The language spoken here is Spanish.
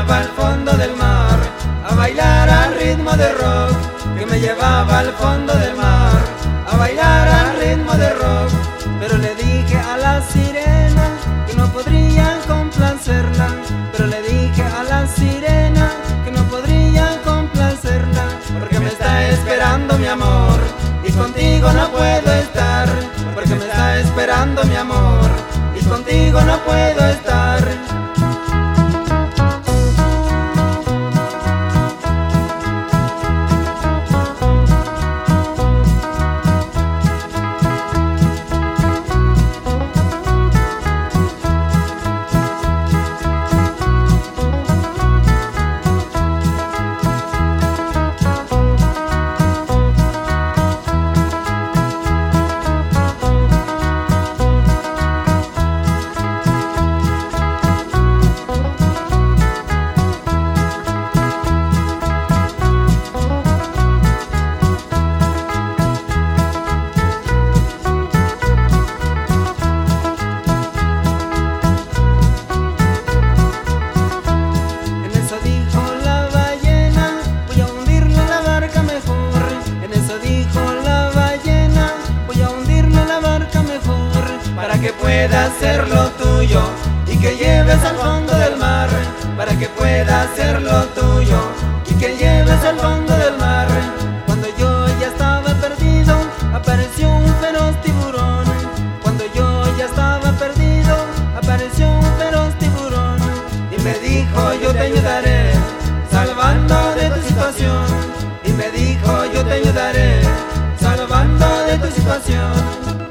llevaba al fondo del mar a bailar al ritmo de rock, que me llevaba al fondo del mar a bailar al ritmo de rock. Pero le dije a la sirena que no podría complacerla, pero le dije a la sirena que no podría complacerla, porque me está esperando mi amor y contigo no puedo estar, porque me está esperando mi amor y contigo no puedo estar. Para que pueda ser lo tuyo y que lleves al fondo del mar, para que pueda ser lo tuyo y que lleves al fondo del mar. Cuando yo ya estaba perdido, apareció un feroz tiburón. Cuando yo ya estaba perdido, apareció un feroz tiburón y me dijo: yo te ayudaré salvando de tu situación. Y me dijo: yo te ayudaré salvando de tu situación.